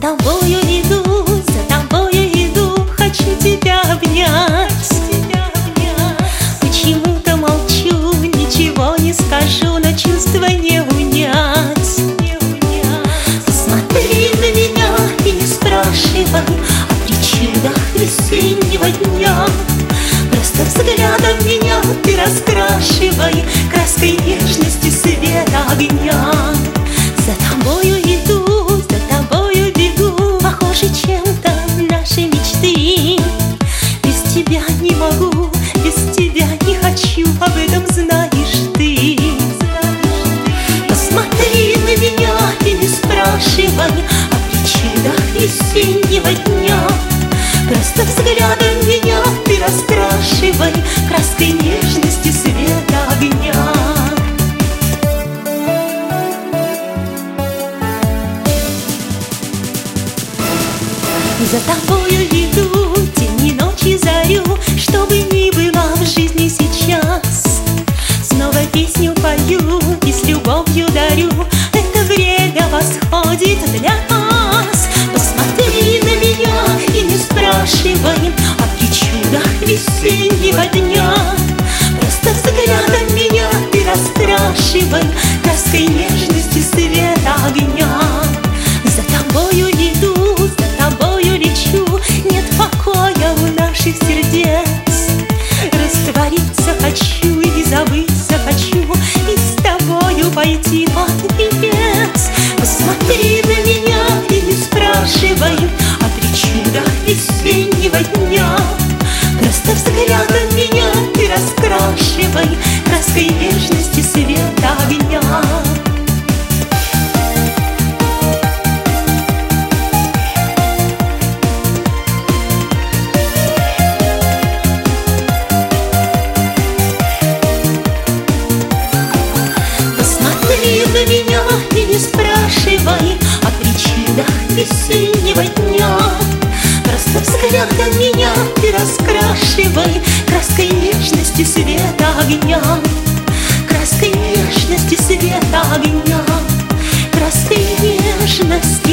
тобою иду, за тобою иду, хочу тебя обнять. Почему-то молчу, ничего не скажу, но чувства не унять. Посмотри на меня и не спрашивай о причудах весеннего дня. Просто взглядом меня ты раскрашивай краской нежности света огня. За тобою иду, за тобою бегу, похожи чем-то наши мечты. Без тебя не могу, без тебя не хочу, об этом знаешь ты. Посмотри на меня и не спрашивай о причудах весеннего дня. Просто взглядом меня ты раскрашивай краской нежности света огня. За тобою иду, день и ночь и зарю, что бы ни было в жизни сейчас. Снова песню пою и с любовью дарю, это время восходит для нас. Посмотри на меня и не спрашивай о причудах весеннего дня. Просто взглядом меня ты раскрашивай краской нежности света огня. За тобою иду, за тобою лечу, нет покоя у наших сердец. Раствориться хочу и забыться хочу, и с тобою пойти под венец. Посмотри на меня и не спрашивай о причудах весеннего дня. Просто взглядом меня ты раскрашивай краской нежности света огня. Посмотри на меня и не спрашивай о причинах весеннего дня. Просто взглядом меня ты раскрашивай краской нежности света огня. Краской нежности света огня. Краской нежности